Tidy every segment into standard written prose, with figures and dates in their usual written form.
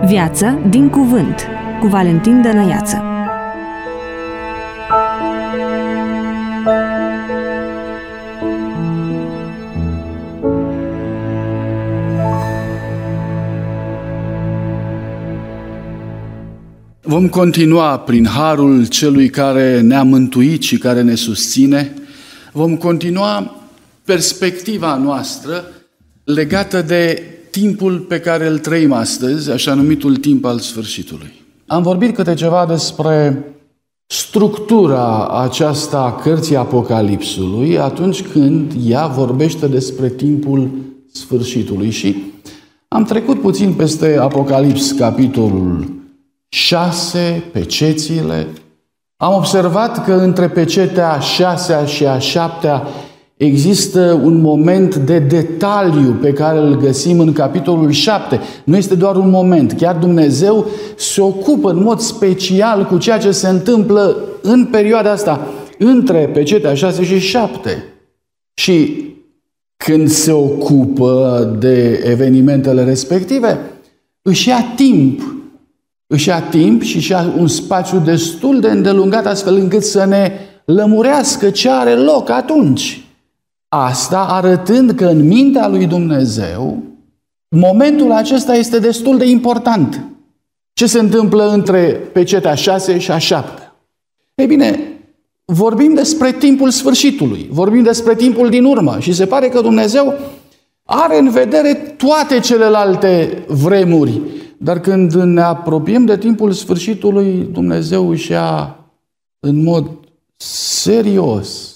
Viață din cuvânt, cu Valentin Dănăiață. Vom continua prin harul celui care ne-a mântuit și care ne susține. Vom continua perspectiva noastră legată de timpul pe care îl trăim astăzi, așa numitul timp al sfârșitului. Am vorbit câte ceva despre structura aceasta a cărții Apocalipsului atunci când ea vorbește despre timpul sfârșitului și am trecut puțin peste Apocalips, capitolul 6, pecețile. Am observat că între pecetea a 6-a și a 7-a există un moment de detaliu pe care îl găsim în capitolul 7. Nu este doar un moment, chiar Dumnezeu se ocupă în mod special cu ceea ce se întâmplă în perioada asta, între pecetea 6 și 7. Și când se ocupă de evenimentele respective, își ia timp. Își ia timp și își ia un spațiu destul de îndelungat astfel încât să ne lămurească ce are loc atunci. Asta arătând că în mintea lui Dumnezeu momentul acesta este destul de important. Ce se întâmplă între pecetea 6 și a 7? Ei bine, vorbim despre timpul sfârșitului, vorbim despre timpul din urmă și se pare că Dumnezeu are în vedere toate celelalte vremuri. Dar când ne apropiem de timpul sfârșitului, Dumnezeu își ia în mod serios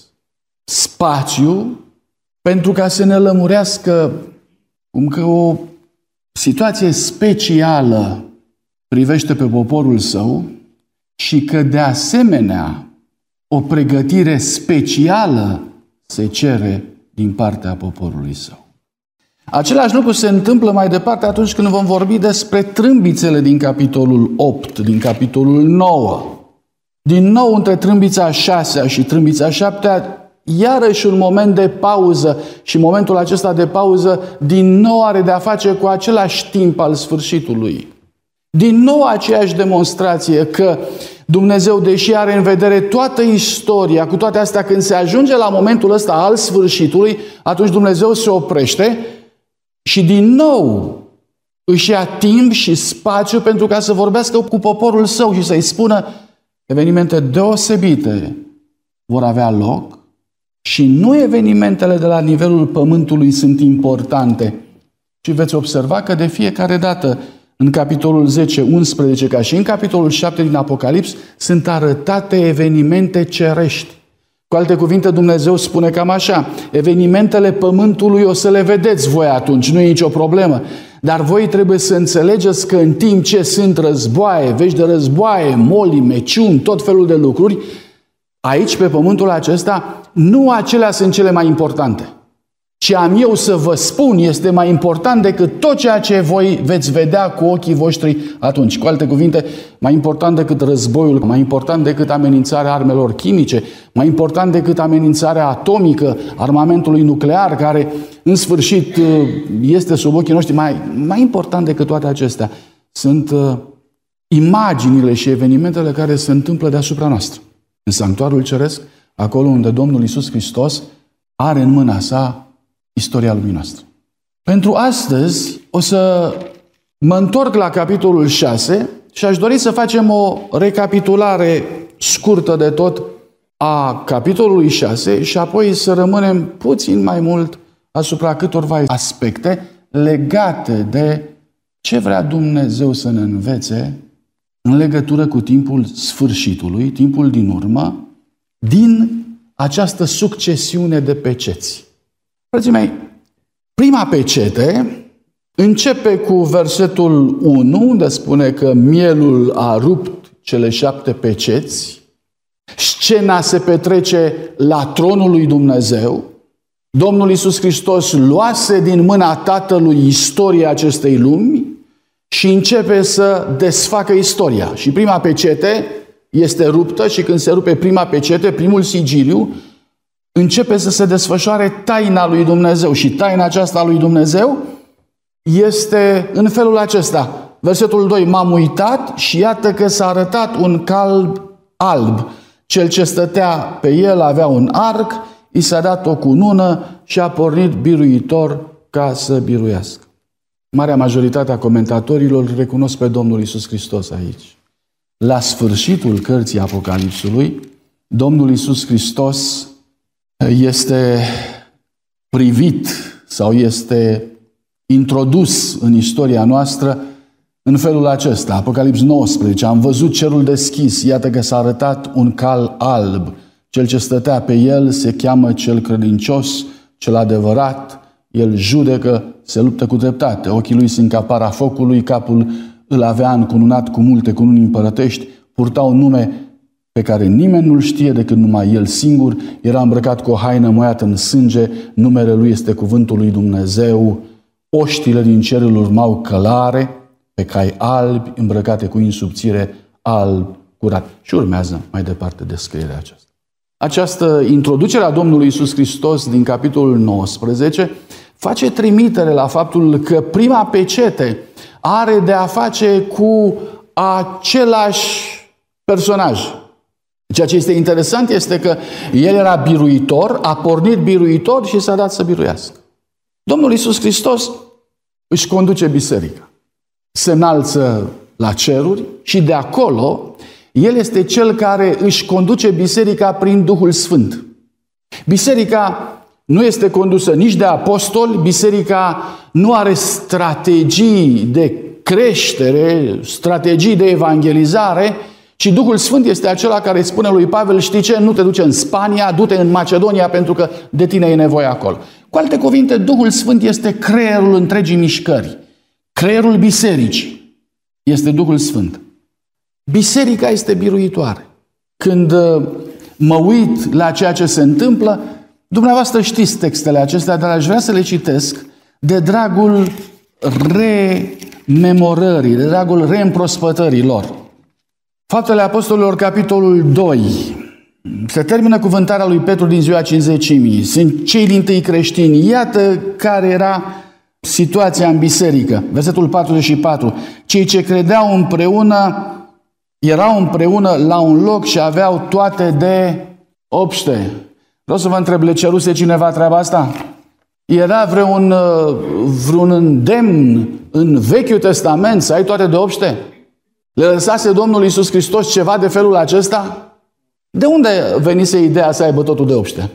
spațiu pentru ca să ne lămurească cum că o situație specială privește pe poporul său și că de asemenea o pregătire specială se cere din partea poporului său. Același lucru se întâmplă mai departe atunci când vom vorbi despre trâmbițele din capitolul 8, din capitolul 9. Din nou, între trâmbița 6 și trâmbița 7, iarăși un moment de pauză și momentul acesta de pauză din nou are de-a face cu același timp al sfârșitului. Din nou aceeași demonstrație că Dumnezeu, deși are în vedere toată istoria, cu toate astea, când se ajunge la momentul ăsta al sfârșitului, atunci Dumnezeu se oprește și din nou își ia timp și spațiu pentru ca să vorbească cu poporul său și să-i spună evenimente deosebite vor avea loc și nu evenimentele de la nivelul pământului sunt importante. Și veți observa că de fiecare dată în capitolul 10, 11, ca și în capitolul 7 din Apocalips, sunt arătate evenimente cerești. Cu alte cuvinte, Dumnezeu spune cam așa: evenimentele pământului o să le vedeți voi atunci, nu e nicio problemă. Dar voi trebuie să înțelegeți că în timp ce sunt războaie, vești de războaie, moli, meciuni, tot felul de lucruri, aici, pe pământul acesta, nu acelea sunt cele mai importante. Ce am eu să vă spun este mai important decât tot ceea ce voi veți vedea cu ochii voștri atunci. Cu alte cuvinte, mai important decât războiul, mai important decât amenințarea armelor chimice, mai important decât amenințarea atomică, armamentului nuclear, care în sfârșit este sub ochii noștri, mai important decât toate acestea sunt imaginile și evenimentele care se întâmplă deasupra noastră. În sanctuarul ceresc, acolo unde Domnul Iisus Hristos are în mâna sa istoria lumii noastre. Pentru astăzi o să mă întorc la capitolul 6 și aș dori să facem o recapitulare scurtă de tot a capitolului 6 și apoi să rămânem puțin mai mult asupra câtorva aspecte legate de ce vrea Dumnezeu să ne învețe în legătură cu timpul sfârșitului, timpul din urmă, din această succesiune de peceți. Frații mei, prima pecete începe cu versetul 1, unde spune că mielul a rupt cele 7 peceți. Scena se petrece la tronul lui Dumnezeu. Domnul Iisus Hristos luase din mâna Tatălui istoria acestei lumi și începe să desfacă istoria. Și prima pecete este ruptă și când se rupe prima pecete, primul sigiliu, începe să se desfășoare taina lui Dumnezeu. Și taina aceasta lui Dumnezeu este în felul acesta. Versetul 2, m-am uitat și iată că s-a arătat un cal alb. Cel ce stătea pe el avea un arc, i s-a dat o cunună și a pornit biruitor ca să biruiască. Marea majoritate a comentatorilor recunosc pe Domnul Iisus Hristos aici. La sfârșitul cărții Apocalipsului, Domnul Iisus Hristos este privit sau este introdus în istoria noastră în felul acesta. Apocalips 19, am văzut cerul deschis, iată că s-a arătat un cal alb. Cel ce stătea pe el se cheamă cel credincios, cel adevărat, el judecă, se luptă cu dreptate. Ochii lui sunt ca para focului, capul îl avea încununat cu multe cununi împărătești, purta un nume pe care nimeni nu-l știe decât numai el singur, era îmbrăcat cu o haină moiată în sânge, numele lui este Cuvântul lui Dumnezeu, oștile din cer îl urmau călare, pe cai albi, îmbrăcate cu insubțire, alb, curat. Și urmează mai departe descrierea aceasta. Această introducere a Domnului Iisus Hristos din capitolul 19 face trimitere la faptul că prima pecete are de a face cu același personaj. Ceea ce este interesant este că el era biruitor, a pornit biruitor și s-a dat să biruiască. Domnul Iisus Hristos își conduce biserica. Se înalță la ceruri și de acolo el este cel care își conduce biserica prin Duhul Sfânt. Biserica nu este condusă nici de apostoli, biserica nu are strategii de creștere, strategii de evangelizare, ci Duhul Sfânt este acela care îi spune lui Pavel, știi ce, nu te duce în Spania, du-te în Macedonia pentru că de tine e nevoie acolo. Cu alte cuvinte, Duhul Sfânt este creierul întregii mișcări. Creierul bisericii este Duhul Sfânt. Biserica este biruitoare. Când mă uit la ceea ce se întâmplă, dumneavoastră știți textele acestea, dar aș vrea să le citesc de dragul rememorării, de dragul reîmprospătării lor. Faptele Apostolilor, capitolul 2. Se termină cuvântarea lui Petru din ziua Cincizecimii. Sunt cei dintâi creștini. Iată care era situația în biserică. Versetul 44. Cei ce credeau împreună erau împreună la un loc și aveau toate de obște. Vreau să vă întreb, le ceruse cineva treaba asta? Era vreun îndemn în Vechiul Testament să ai toate de obște? Le lăsase Domnul Iisus Hristos ceva de felul acesta? De unde venise ideea să aibă totul de obște?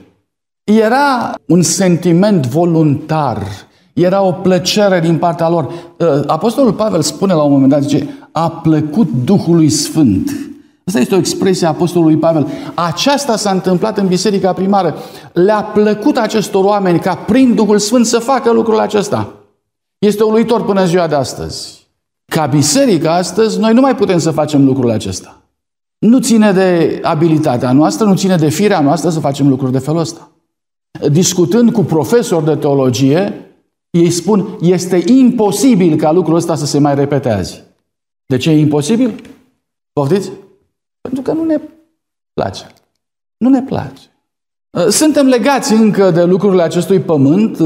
Era un sentiment voluntar. Era o plăcere din partea lor. Apostolul Pavel spune la un moment dat, zice, a plăcut Duhului Sfânt. Asta este o expresie a Apostolului Pavel. Aceasta s-a întâmplat în biserica primară. Le-a plăcut acestor oameni ca prin Duhul Sfânt să facă lucrul acesta. Este uluitor până ziua de astăzi. Ca biserică astăzi, noi nu mai putem să facem lucrul acesta. Nu ține de abilitatea noastră, nu ține de firea noastră să facem lucruri de felul ăsta. Discutând cu profesori de teologie, ei spun, este imposibil ca lucrul ăsta să se mai repete azi. De ce e imposibil? Poftiți? Pentru că nu ne place. Nu ne place. Suntem legați încă de lucrurile acestui pământ.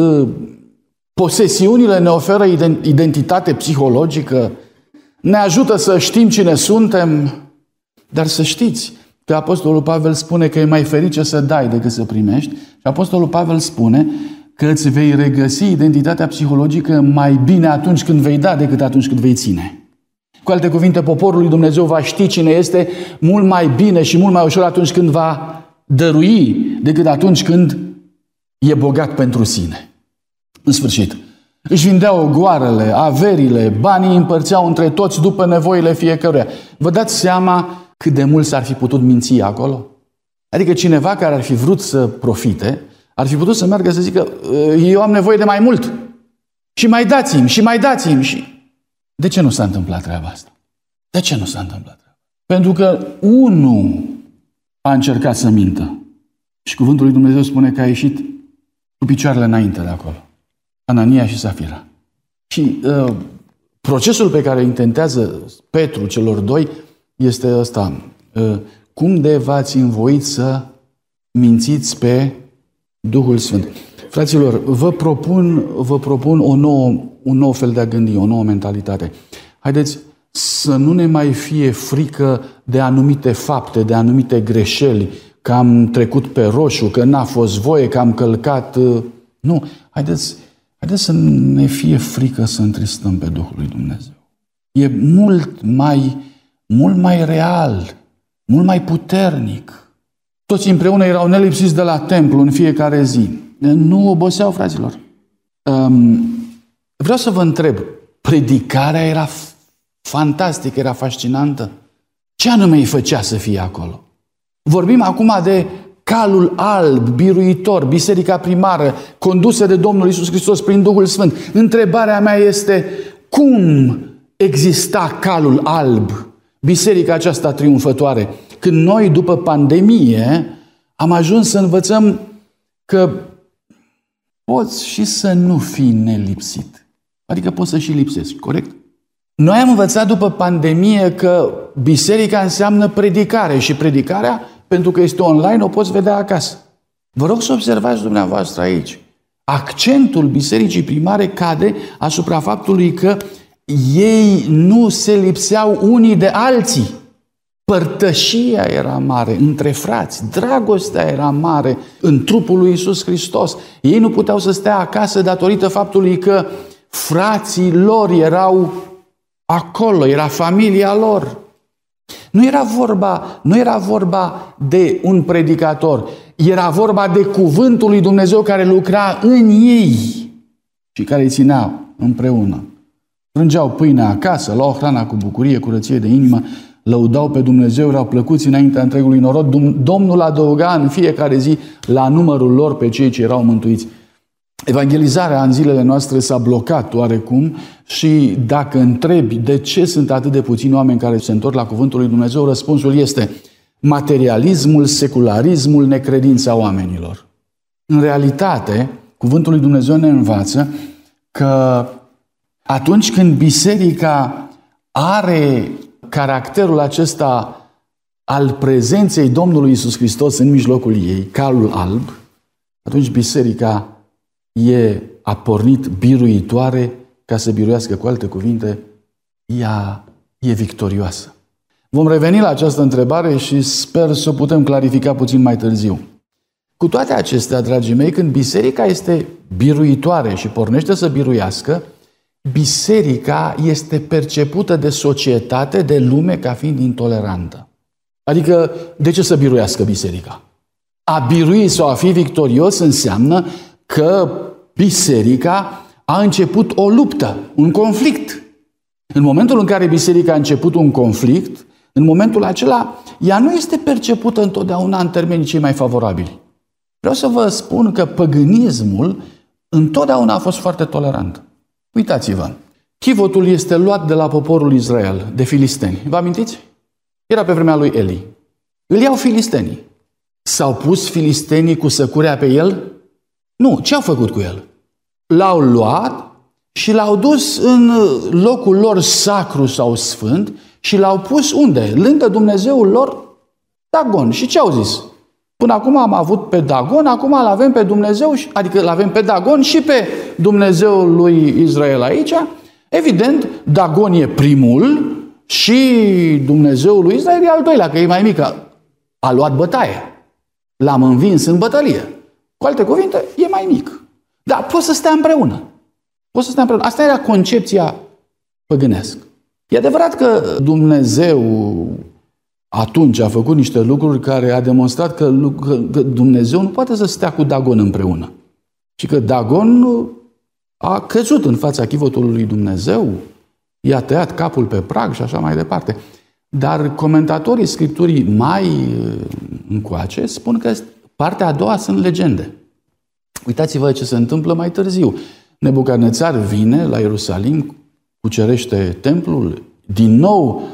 Posesiunile ne oferă identitate psihologică, ne ajută să știm cine suntem, dar să știți că Apostolul Pavel spune că e mai ferice să dai decât să primești și Apostolul Pavel spune că îți vei regăsi identitatea psihologică mai bine atunci când vei da decât atunci când vei ține. Cu alte cuvinte, poporul lui Dumnezeu va ști cine este mult mai bine și mult mai ușor atunci când va dărui decât atunci când e bogat pentru sine. În sfârșit, își vindeau goarele, averile, banii împărțeau între toți după nevoile fiecăruia. Vă dați seama cât de mult s-ar fi putut minți acolo? Adică cineva care ar fi vrut să profite, ar fi putut să meargă să zică, eu am nevoie de mai mult. Și mai dați-mi, și mai dați-mi. Și... De ce nu s-a întâmplat treaba asta? De ce nu s-a întâmplat treaba? Pentru că unul a încercat să mintă. Și cuvântul lui Dumnezeu spune că a ieșit cu picioarele înainte de acolo. Anania și Safira. Și procesul pe care intentează Petru celor doi este ăsta. Cum de v-ați învoit să mințiți pe Duhul Sfânt? Fraților, vă propun un nou fel de a gândi, o nouă mentalitate. haideți să nu ne mai fie frică de anumite fapte, de anumite greșeli, că am trecut pe roșu, că n-a fost voie, că am călcat. Nu, haideți să ne fie frică să întristăm pe Duhul lui Dumnezeu. E mult mai real, mult mai puternic. Toți împreună erau nelipsiți de la templu în fiecare zi. Nu oboseau, fraților. Vreau să vă întreb, predicarea era fantastică, era fascinantă? Ce anume îi făcea să fie acolo? Vorbim acum de calul alb, biruitor, biserica primară, condusă de Domnul Iisus Hristos prin Duhul Sfânt. Întrebarea mea este, cum exista calul alb, biserica aceasta triumfătoare, când noi, după pandemie, am ajuns să învățăm că poți și să nu fii nelipsit. Adică poți să și lipsești, corect? Noi am învățat după pandemie că biserica înseamnă predicare și predicarea, pentru că este online, o poți vedea acasă. Vă rog să observați dumneavoastră aici. Accentul bisericii primare cade asupra faptului că ei nu se lipseau unii de alții. Părtășia era mare între frați, dragostea era mare în trupul lui Iisus Hristos. Ei nu puteau să stea acasă datorită faptului că frații lor erau acolo, era familia lor. Nu era vorba de un predicator, era vorba de cuvântul lui Dumnezeu care lucra în ei și care îi ținea împreună. Frângeau pâinea acasă, luau hrana cu bucurie, curăție de inimă, lăudau pe Dumnezeu, erau plăcuți înaintea întregului norod. Domnul adăuga în fiecare zi la numărul lor pe cei ce erau mântuiți. Evangelizarea în zilele noastre s-a blocat oarecum și dacă întrebi de ce sunt atât de puțini oameni care se întorc la cuvântul lui Dumnezeu, răspunsul este materialismul, secularismul, necredința oamenilor. În realitate, cuvântul lui Dumnezeu ne învață că atunci când biserica are caracterul acesta al prezenței Domnului Iisus Hristos în mijlocul ei, calul alb, atunci biserica a pornit biruitoare ca să biruiască, cu alte cuvinte, ea e victorioasă. Vom reveni la această întrebare și sper să o putem clarifica puțin mai târziu. Cu toate acestea, dragii mei, când biserica este biruitoare și pornește să biruiască, biserica este percepută de societate, de lume, ca fiind intolerantă. Adică, de ce să biruiască biserica? A birui sau a fi victorios înseamnă că biserica a început o luptă, un conflict. În momentul în care biserica a început un conflict, în momentul acela, ea nu este percepută întotdeauna în termenii cei mai favorabili. Vreau să vă spun că păgânismul întotdeauna a fost foarte tolerant. Uitați-vă, chivotul este luat de la poporul Israel, de filisteni. Vă amintiți? Era pe vremea lui Eli. Îl iau filistenii. S-au pus filistenii cu săcurea pe el? Nu. Ce au făcut cu el? L-au luat și l-au dus în locul lor sacru sau sfânt și l-au pus unde? Lângă Dumnezeul lor, Dagon. Și ce au zis? Până acum am avut pe Dagon, acum îl avem pe Dumnezeu, adică îl avem pe Dagon și pe Dumnezeul lui Israel aici. Evident, Dagon e primul și Dumnezeul lui Israel e al doilea, că e mai mică. A luat bătaie. L-am învins în bătălie. Cu alte cuvinte, e mai mic. Dar pot să stea împreună. Asta era concepția păgânească. E adevărat că Dumnezeu atunci a făcut niște lucruri care a demonstrat că Dumnezeu nu poate să stea cu Dagon împreună. Și că Dagon a căzut în fața chivotului lui Dumnezeu, i-a tăiat capul pe prag și așa mai departe. Dar comentatorii Scripturii mai încoace spun că partea a doua sunt legende. Uitați-vă ce se întâmplă mai târziu. Nebucadnețar vine la Ierusalim, cucerește templul, din nou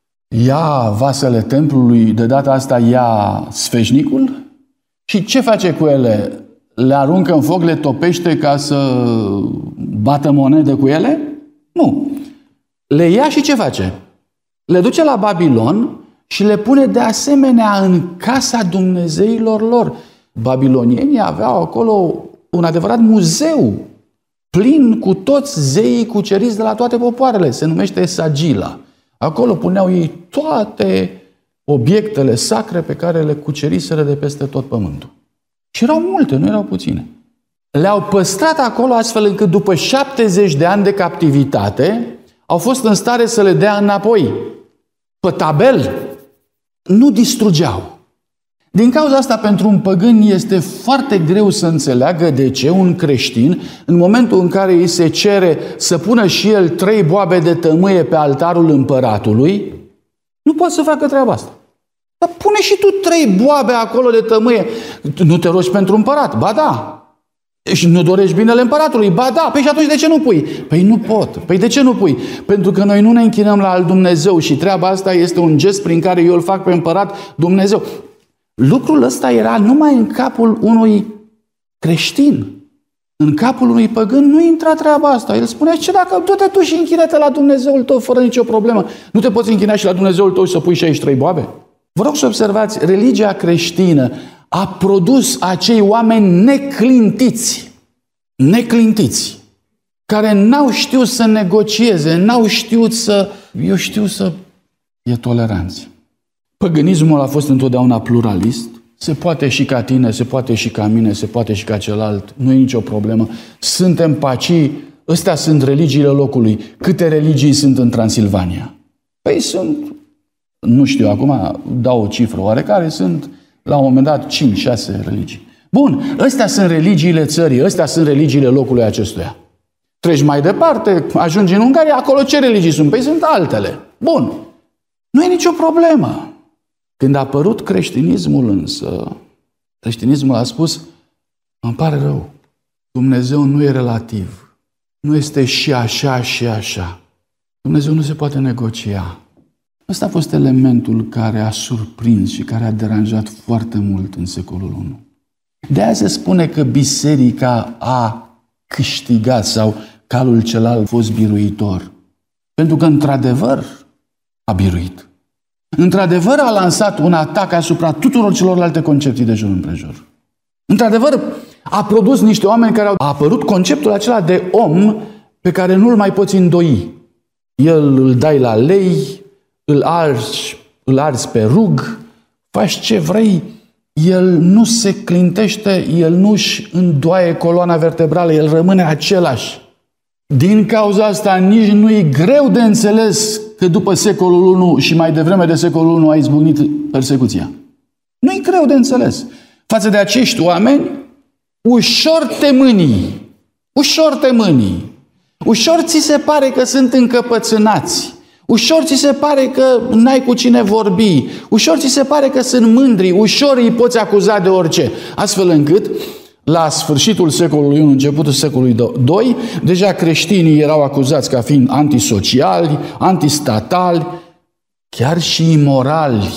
ia vasele templului, de data asta ia sfeșnicul și ce face cu ele? Le aruncă în foc, le topește ca să bată monedă cu ele? Nu. Le ia și ce face? Le duce la Babilon și le pune de asemenea în casa dumnezeilor lor. Babilonienii aveau acolo un adevărat muzeu plin cu toți zeii cuceriți de la toate popoarele. Se numește Sagila. Acolo puneau ei toate obiectele sacre pe care le cuceriseră de peste tot pământul. Și erau multe, nu erau puține. Le-au păstrat acolo astfel încât după 70 de ani de captivitate au fost în stare să le dea înapoi. Pe tabel nu distrugeau. Din cauza asta, pentru un păgân este foarte greu să înțeleagă de ce un creștin, în momentul în care îi se cere să pună și el 3 boabe de tămâie pe altarul împăratului, nu poate să facă treaba asta. Dar pune și tu 3 boabe acolo de tămâie. Nu te rogi pentru împărat? Ba da. Și nu dorești binele împăratului? Ba da. Păi și atunci de ce nu pui? Păi nu pot. Păi de ce nu pui? Pentru că noi nu ne închinăm la al Dumnezeu și treaba asta este un gest prin care eu îl fac pe împărat Dumnezeu. Lucrul ăsta era numai în capul unui creștin. În capul unui păgân nu intra treaba asta. El spunea, ce dacă du-te tu și închine-te la Dumnezeul tău fără nicio problemă. Nu te poți închina și la Dumnezeul tău și să pui 63 boabe? Vă rog să observați, religia creștină a produs acei oameni neclintiți, care n-au știut să negocieze, n-au știut să, e toleranți. Păgânismul a fost întotdeauna pluralist. Se poate și ca tine, se poate și ca mine, se poate și ca celălalt. Nu e nicio problemă. Suntem pacii. Astea sunt religiile locului. Câte religii sunt în Transilvania? Păi sunt, nu știu, acum dau o cifră oarecare, sunt la un moment dat 5-6 religii. Bun, astea sunt religiile țării, astea sunt religiile locului acestuia. Treci mai departe, ajungi în Ungaria, acolo ce religii sunt? Păi sunt altele. Bun, nu e nicio problemă. Când a apărut creștinismul însă, creștinismul a spus, îmi pare rău, Dumnezeu nu e relativ, nu este și așa și așa. Dumnezeu nu se poate negocia. Ăsta a fost elementul care a surprins și care a deranjat foarte mult în secolul I. De aia se spune că biserica a câștigat sau calul celălalt a fost biruitor. Pentru că într-adevăr a biruit. Într-adevăr a lansat un atac asupra tuturor celorlalte concepții de jur împrejur. Într-adevăr a produs niște oameni care a apărut conceptul acela de om pe care nu-l mai poți îndoi. El îl dai la lei, îl arzi pe rug, faci ce vrei, el nu se clintește, el nu-și îndoaie coloana vertebrală, el rămâne același. Din cauza asta nici nu-i greu de înțeles că după secolul I și mai devreme de secolul I a izbucnit persecuția. Nu-i greu de înțeles. Față de acești oameni, ușor te mânii. Ușor ți se pare că sunt încăpățânați. Ușor ți se pare că n-ai cu cine vorbi. Ușor ți se pare că sunt mândri. Ușor îi poți acuza de orice. Astfel încât, la sfârșitul secolului I, începutul secolului II, deja creștinii erau acuzați ca fiind antisociali, antistatali, chiar și imorali.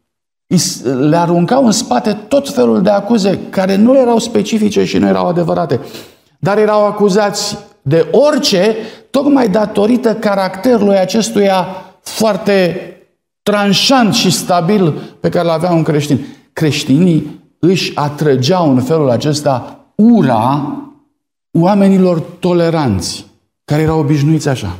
Le aruncau în spate tot felul de acuze care nu erau specifice și nu erau adevărate. Dar erau acuzați de orice, tocmai datorită caracterului acestuia foarte tranșant și stabil pe care l-avea un creștin. Creștinii își atrăgeau în felul acesta ura oamenilor toleranți, care erau obișnuiți așa.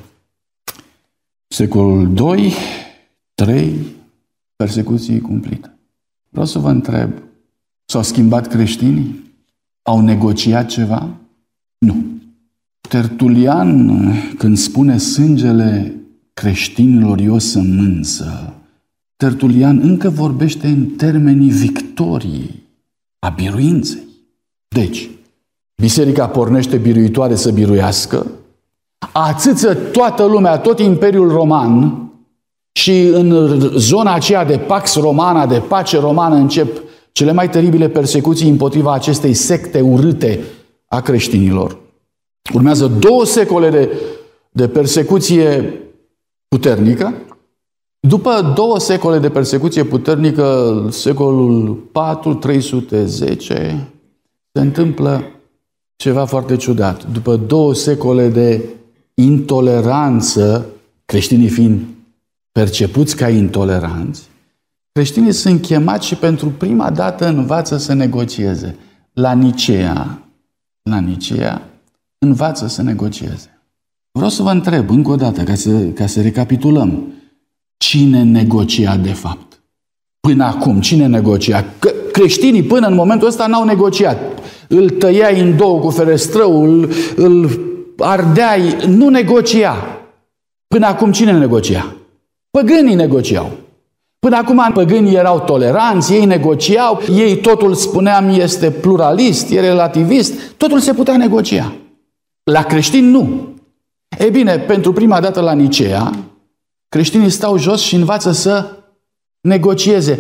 Secolul II, III, persecuții cumplite. Vreau să vă întreb, s-au schimbat creștinii? Au negociat ceva? Nu. Tertulian, când spune sângele creștinilor e o sămânță, Tertulian încă vorbește în termenii victoriei, a biruinței. Deci, biserica pornește biruitoare să biruiască, ațâță toată lumea, tot Imperiul Roman și în zona aceea de Pax Romana, de pace romană, încep cele mai teribile persecuții împotriva acestei secte urâte a creștinilor. Urmează 2 secole de persecuție puternică. După 2 secole de persecuție puternică, secolul IV, 310, se întâmplă ceva foarte ciudat. După 2 secole de intoleranță, creștinii fiind percepuți ca intoleranți, creștinii sunt chemați și pentru prima dată învață să negocieze. La Nicea, învață să negocieze. Vreau să vă întreb încă o dată, ca să recapitulăm. Cine negocia de fapt? Până acum, cine negocia? Creștinii până în momentul ăsta n-au negociat. Îl tăiai în două cu ferestrăul, îl ardeai, nu negocia. Până acum cine negocia? Păgânii negociau. Până acum păgânii erau toleranți, ei negociau, ei totul, spuneam, este pluralist, e relativist, totul se putea negocia. La creștini nu. Ei bine, pentru prima dată la Nicea, creștinii stau jos și învață să negocieze.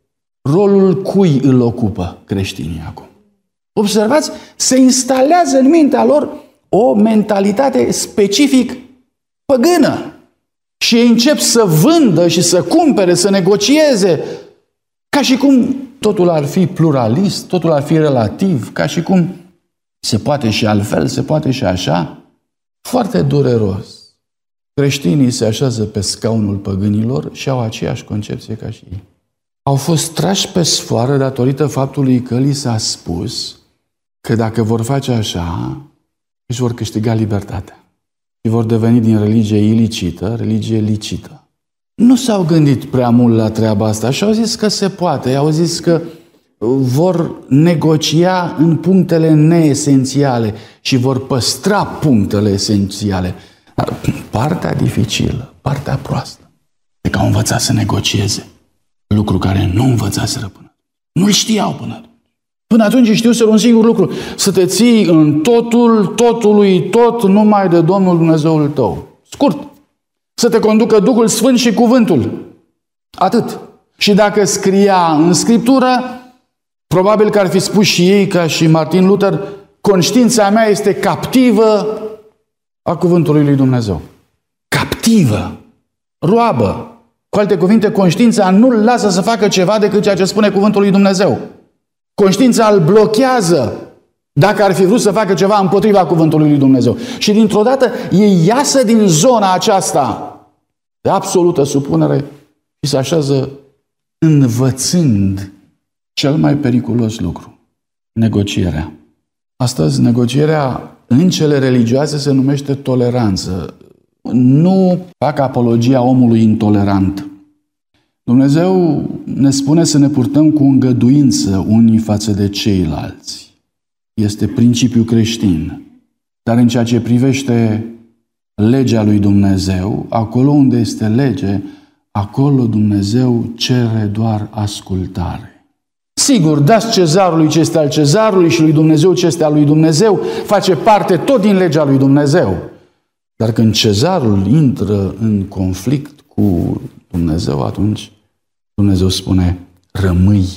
Rolul cui îl ocupă creștinii acum? Observați, se instalează în mintea lor o mentalitate specific păgână. Și ei încep să vândă și să cumpere, să negocieze, ca și cum totul ar fi pluralist, totul ar fi relativ, ca și cum se poate și altfel, se poate și așa. Foarte dureros. Creștinii se așează pe scaunul păgânilor și au aceeași concepție ca și ei. Au fost trași pe sfoară datorită faptului că li s-a spus că dacă vor face așa, își vor câștiga libertatea. Și vor deveni din religie ilicită, religie licită. Nu s-au gândit prea mult la treaba asta și au zis că se poate. Au zis că vor negocia în punctele neesențiale și vor păstra punctele esențiale. Dar partea dificilă, partea proastă, e că au învățat să negocieze. Lucru care nu învățaseră până. Nu-l știau până atunci. Până atunci știuseră un singur lucru: să te ții în totul, totului, tot numai de Domnul Dumnezeul tău. Scurt. Să te conducă Duhul Sfânt și cuvântul. Atât. Și dacă scria în Scriptură, probabil că ar fi spus și ei, ca și Martin Luther, conștiința mea este captivă a cuvântului lui Dumnezeu. Captivă. Roabă. Cu alte cuvinte, conștiința nu-l lasă să facă ceva decât ceea ce spune cuvântul lui Dumnezeu. Conștiința îl blochează dacă ar fi vrut să facă ceva împotriva cuvântului lui Dumnezeu. Și dintr-o dată ei iasă din zona aceasta de absolută supunere și se așează învățând cel mai periculos lucru: negocierea. Astăzi, negocierea în cele religioase se numește toleranță. Nu fac apologia omului intolerant. Dumnezeu ne spune să ne purtăm cu îngăduință unii față de ceilalți. Este principiul creștin. Dar în ceea ce privește legea lui Dumnezeu, acolo unde este lege, acolo Dumnezeu cere doar ascultare. Sigur, dați cezarului ce este al cezarului și lui Dumnezeu ce este al lui Dumnezeu, face parte tot din legea lui Dumnezeu. Dar când cezarul intră în conflict cu Dumnezeu, atunci Dumnezeu spune: rămâi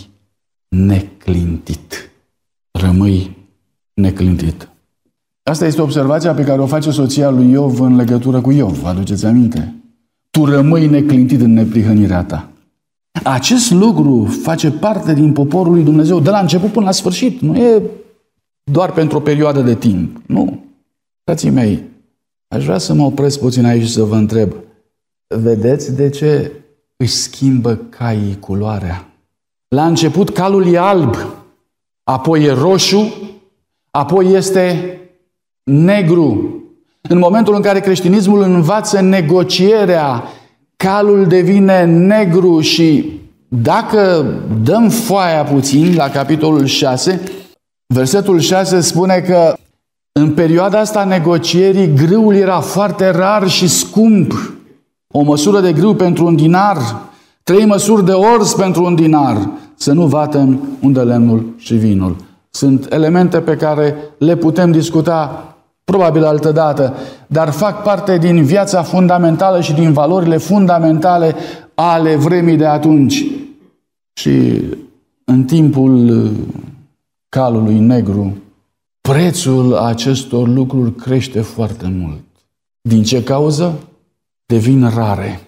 neclintit. Rămâi neclintit. Asta este observația pe care o face soția lui Iov în legătură cu Iov. Vă aduceți aminte? Tu rămâi neclintit în neprihănirea ta. Acest lucru face parte din poporul lui Dumnezeu de la început până la sfârșit. Nu e doar pentru o perioadă de timp. Nu. Frații mei, aș vrea să mă opresc puțin aici și să vă întreb: vedeți de ce își schimbă caii culoarea? La început calul e alb, apoi e roșu, apoi este negru. În momentul în care creștinismul învață negocierea, calul devine negru și dacă dăm foaia puțin la capitolul 6, versetul 6 spune că în perioada asta negocierii grâul era foarte rar și scump. O măsură de grâu pentru un dinar, 3 măsuri de orz pentru un dinar. Să nu vatăm unde lemnul și vinul. Sunt elemente pe care le putem discuta probabil altădată, dar fac parte din viața fundamentală și din valorile fundamentale ale vremii de atunci. Și în timpul calului negru, prețul acestor lucruri crește foarte mult. Din ce cauză? Devin rare.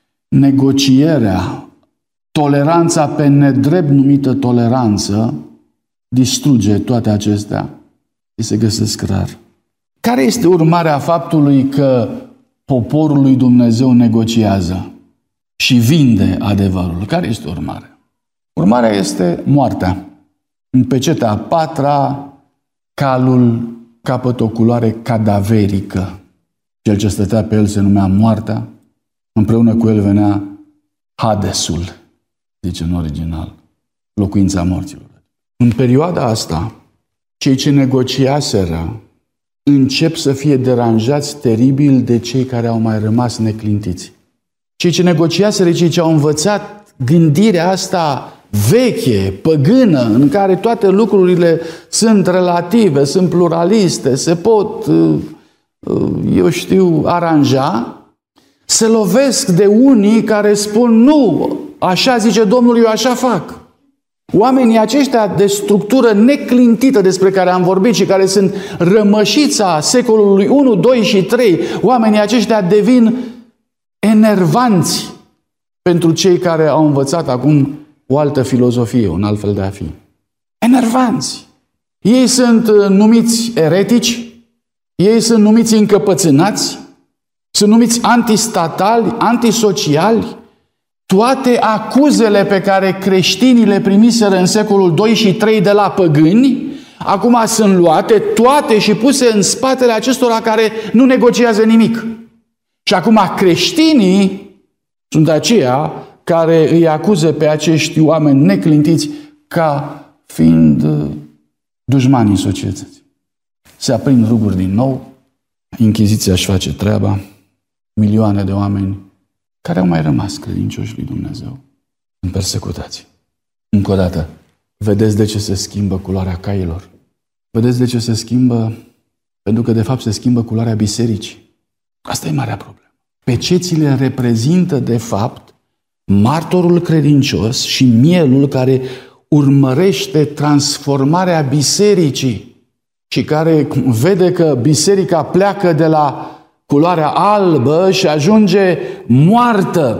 Negocierea, toleranța pe nedrept numită toleranță, distruge toate acestea și se găsesc rar. Care este urmarea faptului că poporul lui Dumnezeu negociază și vinde adevărul? Care este urmarea? Urmarea este moartea. În pecetea a 4-a, calul capătă o culoare cadaverică. Cel ce stătea pe el se numea Moartea, împreună cu el venea Hadesul, zice în original, locuința morților. În perioada asta, cei ce negociaseră încep să fie deranjați teribil de cei care au mai rămas neclintiți. Cei ce negociaseră, cei ce au învățat gândirea asta veche, păgână, în care toate lucrurile sunt relative, sunt pluraliste, se pot, aranja, se lovesc de unii care spun nu, așa zice Domnul, eu așa fac. Oamenii aceștia de structură neclintită despre care am vorbit și care sunt rămășița secolului 1, 2 și 3, oamenii aceștia devin enervanți pentru cei care au învățat acum o altă filozofie, un alt fel de a fi. Enervanți. Ei sunt numiți eretici, ei sunt numiți încăpățânați, sunt numiți antistatali, antisociali. Toate acuzele pe care creștinii le primiseră în secolul 2 și 3 de la păgâni, acum sunt luate toate și puse în spatele acestora care nu negociază nimic. Și acum creștinii sunt aceia care îi acuză pe acești oameni neclintiți ca fiind dușmanii societății. Se aprind ruguri din nou, Inchiziția își face treaba, milioane de oameni care au mai rămas credincioși lui Dumnezeu în persecutați. Încă o dată, vedeți de ce se schimbă culoarea cailor? Vedeți de ce se schimbă? Pentru că de fapt se schimbă culoarea bisericii. Asta e marea problemă. Pecețile reprezintă de fapt martorul credincios și mielul care urmărește transformarea bisericii și care vede că biserica pleacă de la culoarea albă și ajunge moartă.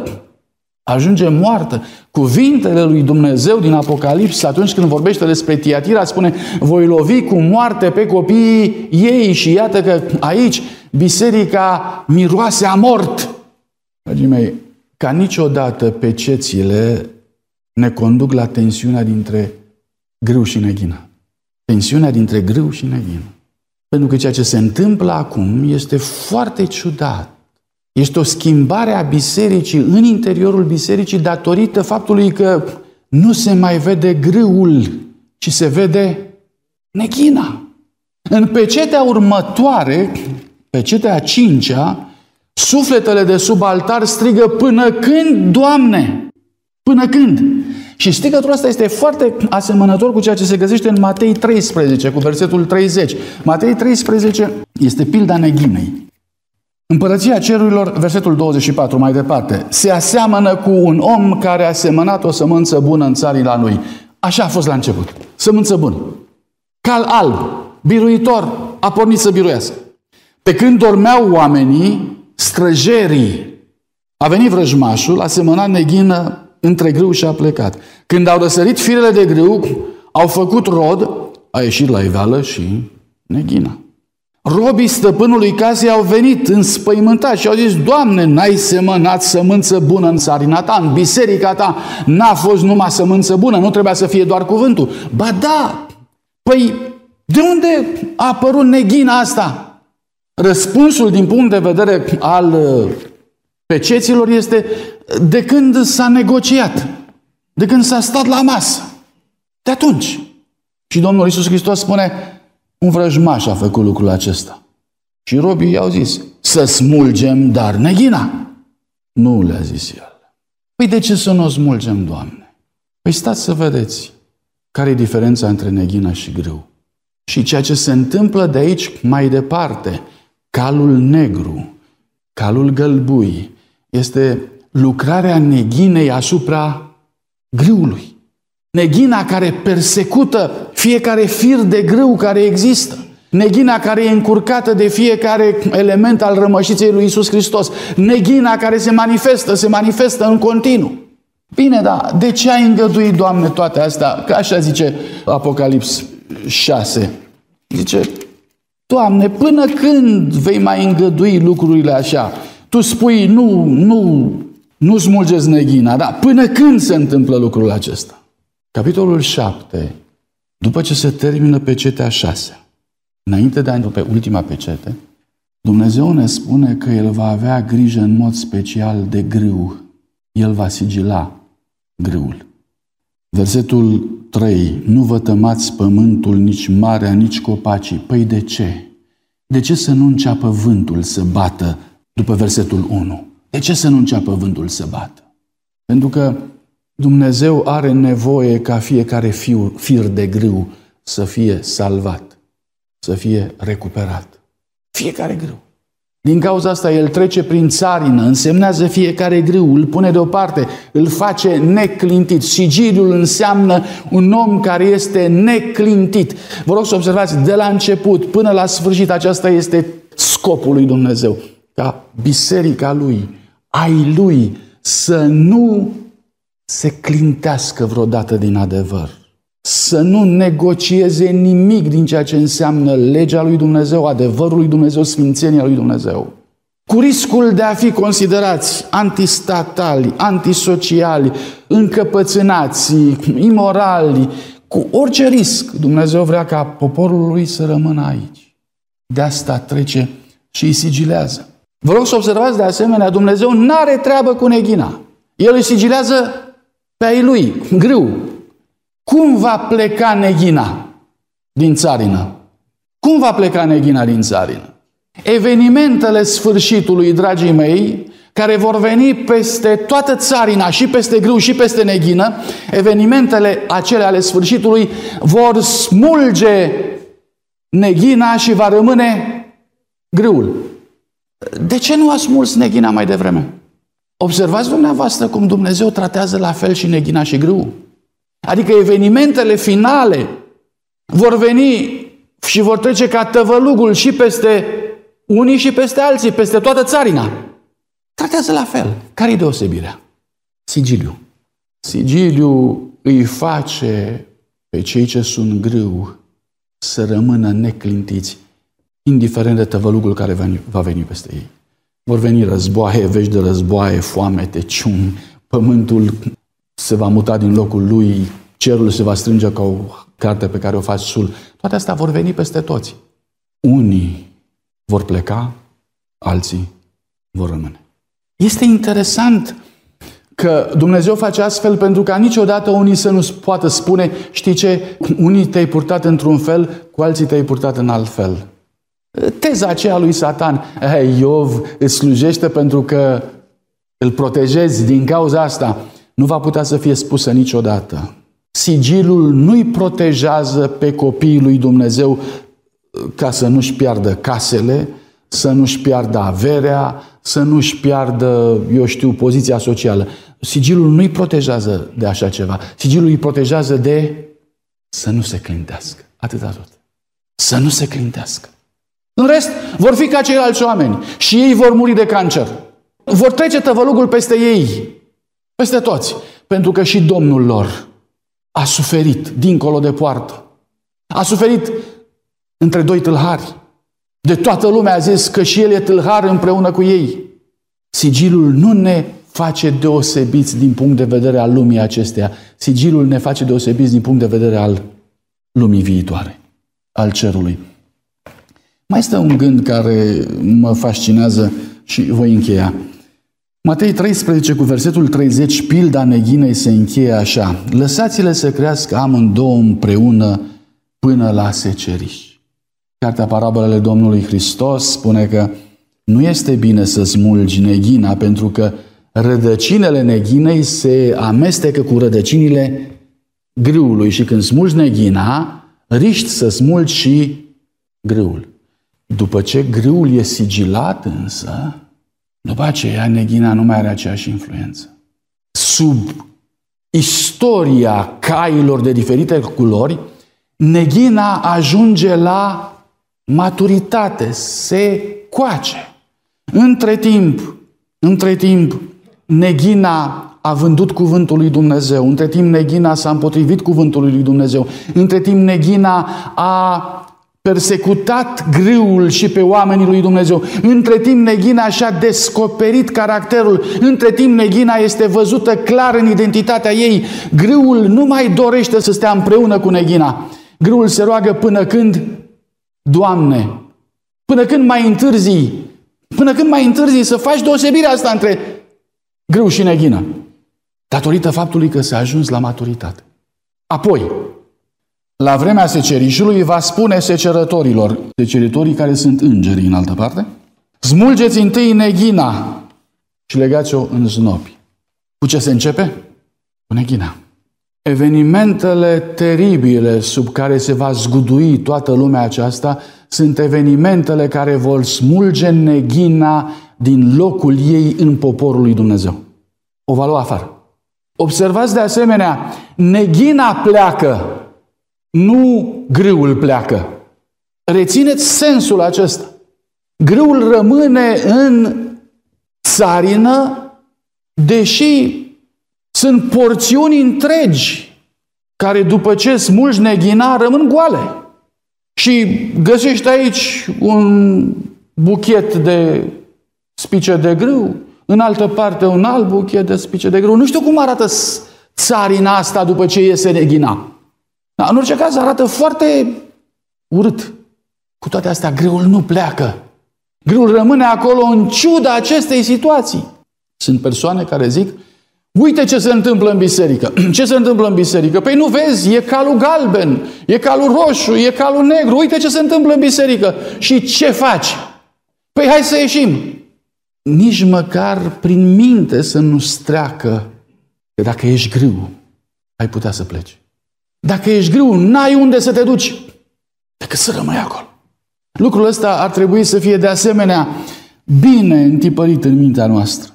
Ajunge moartă. Cuvintele lui Dumnezeu din Apocalipsa, atunci când vorbește despre Tiatira, spune: voi lovi cu moarte pe copiii ei. Și iată că aici biserica miroase a mort. Dragii mei, ca niciodată pecețile ne conduc la tensiunea dintre grâu și neghină. Tensiunea dintre grâu și neghină. Pentru că ceea ce se întâmplă acum este foarte ciudat. Este o schimbare a bisericii în interiorul bisericii datorită faptului că nu se mai vede grâul, ci se vede neghina. În pecetea următoare, pecetea a 5-a, sufletele de sub altar strigă: până când, Doamne? Până când? Și strigătul ăsta este foarte asemănător cu ceea ce se găsește în Matei 13, cu versetul 30. Matei 13 este pilda neghinei. Împărăția cerurilor, versetul 24, mai departe, se aseamănă cu un om care a semănat o sămânță bună în țarina lui. Așa a fost la început. Sămânță bună. Cal alb, biruitor, a pornit să biruiască. Pe când dormeau oamenii, străjerii, a venit vrăjmașul, a semănat neghină între grâu și a plecat. Când au răsărit firele de grâu, au făcut rod, a ieșit la iveală și neghina. Robii stăpânului casei au venit înspăimântați și au zis: Doamne, n-ai semănat sămânță bună în țarina ta, în biserica ta, n-a fost numai sămânță bună, nu trebuia să fie doar cuvântul. Ba da! Păi, de unde a apărut neghina asta? Răspunsul din punct de vedere al peceților este de când s-a negociat, de când s-a stat la masă. De atunci. Și Domnul Iisus Hristos spune: un vrăjmaș a făcut lucrul acesta. Și robii i-au zis: să smulgem dar neghina. Nu, le-a zis el. Păi de ce să nu o smulgem, Doamne? Păi stați să vedeți care e diferența între neghina și grâu. Și ceea ce se întâmplă de aici mai departe, calul negru, calul gălbui, este lucrarea neghinei asupra grâului. Neghina care persecută fiecare fir de grâu care există. Neghina care e încurcată de fiecare element al rămășiței lui Iisus Hristos. Neghina care se manifestă în continuu. Bine, da, de ce ai îngăduit, Doamne, toate astea? Că așa zice Apocalips 6. Zice: Doamne, până când vei mai îngădui lucrurile așa? Tu spui: nu smulgeți neghina, dar până când se întâmplă lucrul acesta? Capitolul 7, după ce se termină pecetea 6, înainte de a intra pe ultima pecete, Dumnezeu ne spune că El va avea grijă în mod special de grâu. El va sigila grâul. Versetul 3. Nu vă tămați pământul, nici marea, nici copacii. Păi de ce? De ce să nu înceapă vântul să bată după versetul 1? De ce să nu înceapă vântul să bată? Pentru că Dumnezeu are nevoie ca fiecare fir de grâu să fie salvat, să fie recuperat. Fiecare grâu. Din cauza asta El trece prin țarină, însemnează fiecare grâu, îl pune deoparte, îl face neclintit. Sigiliul înseamnă un om care este neclintit. Vă rog să observați, de la început până la sfârșit, aceasta este scopul lui Dumnezeu. Ca biserica Lui, ai Lui, să nu se clintească vreodată din adevăr. Să nu negocieze nimic din ceea ce înseamnă legea lui Dumnezeu, adevărul lui Dumnezeu, sfințenia lui Dumnezeu. Cu riscul de a fi considerați antistatali, antisociali, încăpățânați, imorali, cu orice risc, Dumnezeu vrea ca poporul lui să rămână aici. De asta trece și îi sigilează. Vă rog să observați de asemenea, Dumnezeu n-are treabă cu neghina. El îi sigilează pe ai lui, grâu. Cum va pleca neghina din țarină? Cum va pleca neghina din țarină? Evenimentele sfârșitului, dragii mei, care vor veni peste toată țarina, și peste grâu, și peste neghină, evenimentele acelea ale sfârșitului vor smulge neghina și va rămâne grâul. De ce nu a smuls neghina mai devreme? Observați dumneavoastră cum Dumnezeu tratează la fel și neghina și grâul. Adică evenimentele finale vor veni și vor trece ca tăvălugul și peste unii și peste alții, peste toată țarina. Tratează la fel. Care-i deosebirea? Sigiliu. Sigiliu îi face pe cei ce sunt grâu să rămână neclintiți, indiferent de tăvălugul care va veni peste ei. Vor veni războaie, vești de războaie, foamete, ciumi, pământul se va muta din locul lui, cerul se va strânge ca o carte pe care o faci sul. Toate astea vor veni peste toți. Unii vor pleca, alții vor rămâne. Este interesant că Dumnezeu face astfel pentru ca niciodată unii să nu poată spune, știi ce, unii te-ai purtat într-un fel, cu alții te-ai purtat în alt fel. Teza aceea lui Satan, Iov îți slujește pentru că îl protejezi, din cauza asta nu va putea să fie spusă niciodată. Sigilul nu-i protejează pe copiii lui Dumnezeu ca să nu-și piardă casele, să nu-și piardă averea, să nu-și piardă, poziția socială. Sigilul nu-i protejează de așa ceva. Sigilul îi protejează de să nu se clintească. Atâta tot. Să nu se clintească. În rest, vor fi ca ceilalți oameni și ei vor muri de cancer. Vor trece tăvălugul peste ei, peste toți, pentru că și Domnul lor a suferit dincolo de poartă. A suferit între doi tâlhari. De toată lumea a zis că și el e tâlhar împreună cu ei. Sigilul nu ne face deosebiți din punct de vedere al lumii acesteia. Sigilul ne face deosebiți din punct de vedere al lumii viitoare, al cerului. Mai este un gând care mă fascinează și voi încheia. Matei 13 cu versetul 30, pilda neghinei se încheie așa: lăsați-le să crească amândouă împreună până la seceriș. Cartea Parabolele Domnului Hristos spune că nu este bine să smulgi neghina, pentru că rădăcinile neghinei se amestecă cu rădăcinile grâului și când smulgi neghina, riști să smulgi și grâul. După ce grâul e sigilat însă, după aceea neghina nu mai are aceeași influență. Sub istoria cailor de diferite culori, neghina ajunge la maturitate, se coace. Între timp, neghina a vândut cuvântul lui Dumnezeu. Între timp, neghina s-a împotrivit cuvântului lui Dumnezeu. Între timp, neghina a persecutat grâul și pe oamenii lui Dumnezeu. Între timp, neghina și-a descoperit caracterul. Între timp, neghina este văzută clar în identitatea ei. Grâul nu mai dorește să stea împreună cu neghina. Grâul se roagă până când Doamne, până când mai întârzi? Până când mai întârzi să faci deosebirea asta între grâu și neghină? Datorită faptului că s-a ajuns la maturitate. Apoi, la vremea secerișului va spune secerătorilor, secerătorii care sunt îngerii în altă parte, smulgeți întâi neghina și legați-o în znopi. Cu ce se începe? Cu neghina. Evenimentele teribile sub care se va zgudui toată lumea aceasta sunt evenimentele care vor smulge neghina din locul ei în poporul lui Dumnezeu. O va lua afară. Observați de asemenea, neghina pleacă, nu grâul pleacă. Rețineți sensul acesta. Grâul rămâne în țarină, deși sunt porțiuni întregi care după ce smulgi neghina rămân goale. Și găsești aici un buchet de spice de grâu, în altă parte un alt buchet de spice de grâu. Nu știu cum arată țarina asta după ce iese neghina. Dar în orice caz arată foarte urât. Cu toate astea, grâul nu pleacă. Grâul rămâne acolo în ciuda acestei situații. Sunt persoane care zic, uite ce se întâmplă în biserică. Ce se întâmplă în biserică? Păi nu vezi, e calul galben, e calul roșu, e calul negru. Uite ce se întâmplă în biserică. Și ce faci? Păi hai să ieșim. Nici măcar prin minte să nu-ți treacă că dacă ești grâu, ai putea să pleci. Dacă ești grâu, n-ai unde să te duci decât să rămâi acolo. Lucrul ăsta ar trebui să fie de asemenea bine întipărit în mintea noastră.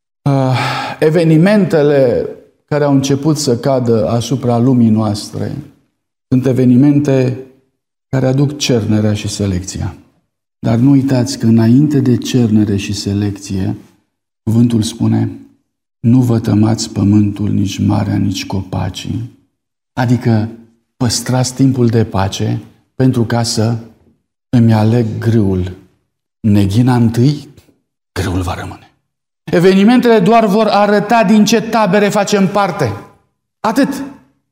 Evenimentele care au început să cadă asupra lumii noastre sunt evenimente care aduc cernerea și selecția. Dar nu uitați că înainte de cernere și selecție, cuvântul spune, nu vătămați pământul, nici marea, nici copacii. Adică păstrați timpul de pace pentru ca să îmi aleg grâul. Neghina întâi, grâul va rămâne. Evenimentele doar vor arăta din ce tabere facem parte. Atât.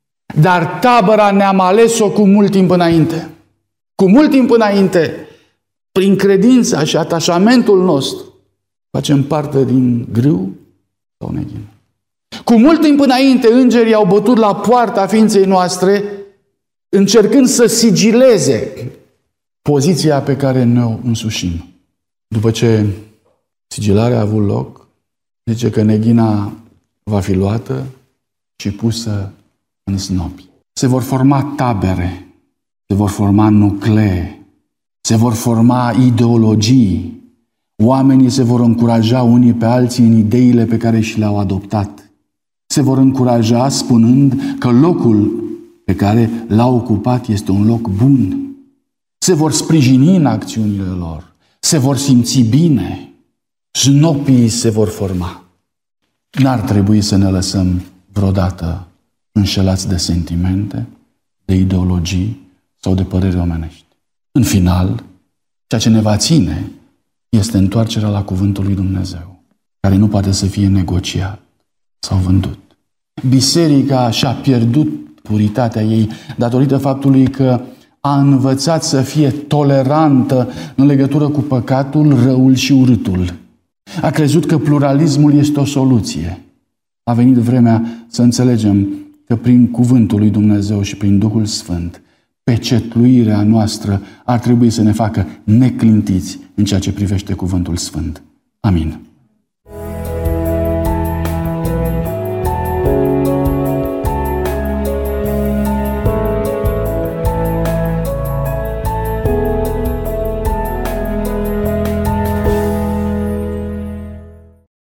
Dar tabăra ne-am ales-o cu mult timp înainte. Cu mult timp înainte, prin credința și atașamentul nostru, facem parte din grâu sau neghină. Cu mult timp înainte, îngerii au bătut la poarta ființei noastre, încercând să sigileze poziția pe care ne-o însușim. După ce sigilarea a avut loc, zice că neghina va fi luată și pusă în snopi. Se vor forma tabere, se vor forma nuclee, se vor forma ideologii. Oamenii se vor încuraja unii pe alții în ideile pe care și le-au adoptat. Se vor încuraja spunând că locul pe care l-au ocupat este un loc bun. Se vor sprijini în acțiunile lor. Se vor simți bine. Snopii se vor forma. N-ar trebui să ne lăsăm vreodată înșelați de sentimente, de ideologii sau de păreri omenești. În final, ceea ce ne va ține este întoarcerea la cuvântul lui Dumnezeu, care nu poate să fie negociat sau vândut. Biserica și-a pierdut puritatea ei datorită faptului că a învățat să fie tolerantă în legătură cu păcatul, răul și urâtul. A crezut că pluralismul este o soluție. A venit vremea să înțelegem că prin cuvântul lui Dumnezeu și prin Duhul Sfânt, pecetluirea noastră ar trebui să ne facă neclintiți în ceea ce privește cuvântul Sfânt. Amin.